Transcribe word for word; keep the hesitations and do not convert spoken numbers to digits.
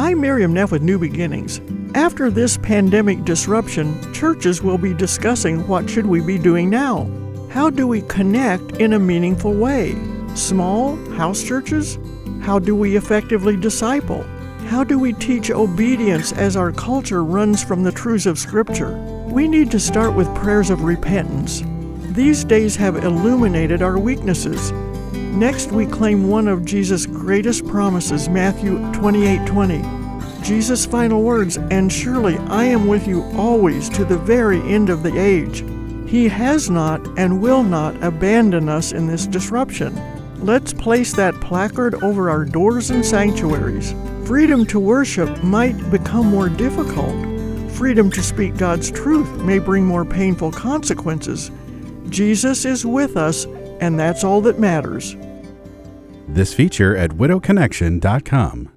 I'm Miriam Neff with New Beginnings. After this pandemic disruption, churches will be discussing what should we be doing now. How do we connect in a meaningful way? Small house churches? How do we effectively disciple? How do we teach obedience as our culture runs from the truths of Scripture? We need to start with prayers of repentance. These days have illuminated our weaknesses. Next, we claim one of Jesus' greatest promises, Matthew twenty-eight twenty. Jesus' final words, "And surely I am with you always to the very end of the age." He has not and will not abandon us in this disruption. Let's place that placard over our doors and sanctuaries. Freedom to worship might become more difficult. Freedom to speak God's truth may bring more painful consequences. Jesus is with us, and that's all that matters. This feature at widow connection dot com.